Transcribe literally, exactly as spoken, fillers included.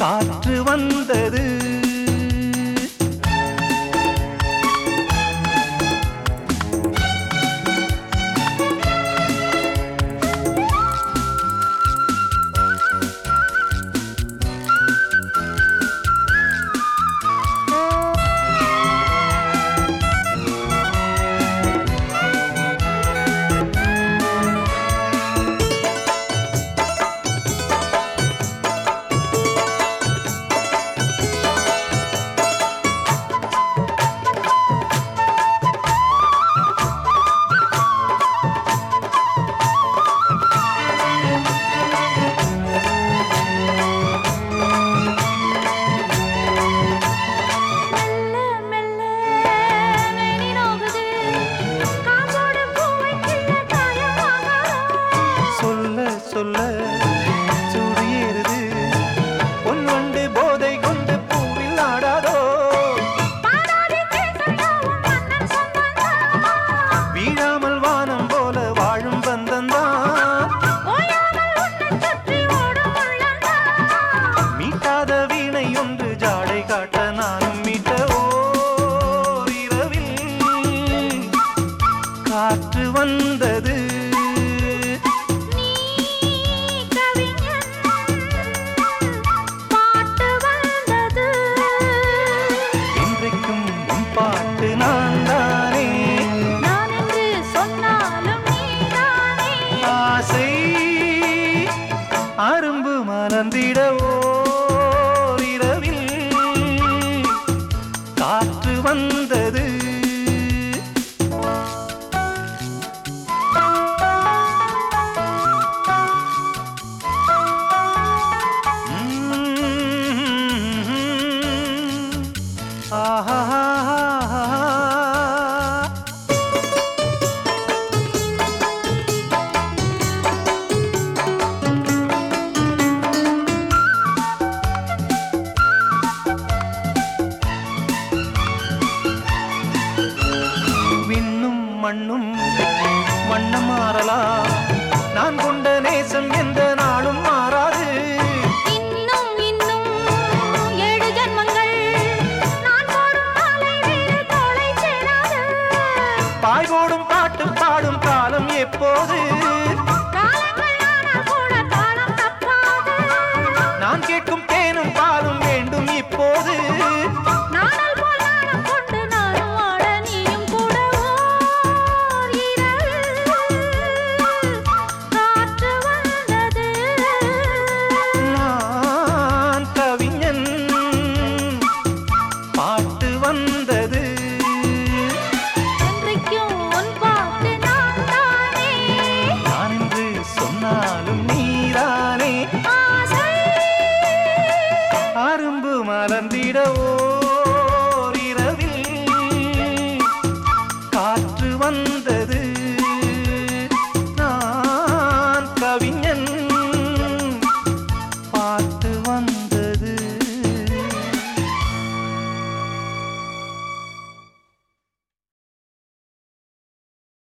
காற்று வந்தது சொல்ல சுடியேறுது பொன்வண்டு போதை கொண்டு பூவில் ஆடாதோ வீழாமல் வானம் போல வாழும் பந்தந்தான் மீட்டாத வீணை ஒன்று ஜாடை காட்ட நானும் மீட்ட ஓர் இரவில் காற்று வந்தது அரும்பு மலர்ந்திட ஓர் இரவில் காற்று வந்தது ஆஹா மண்ணும் வண்ணம் மாறலாம் நான் கொண்ட நேசம் எந்த நாளும் மாறாது இன்னும் இன்னும் ஏழு ஜன்மங்கள் நான் போடும் மாலை வேறு தோளை சேராது பாய் போடும் பாட்டு பாடும் காலம் எப்போது காலங்கள் ஆனால் கூட காலம் தப்பாது நான் கேட்கும் தேனும் பாலும்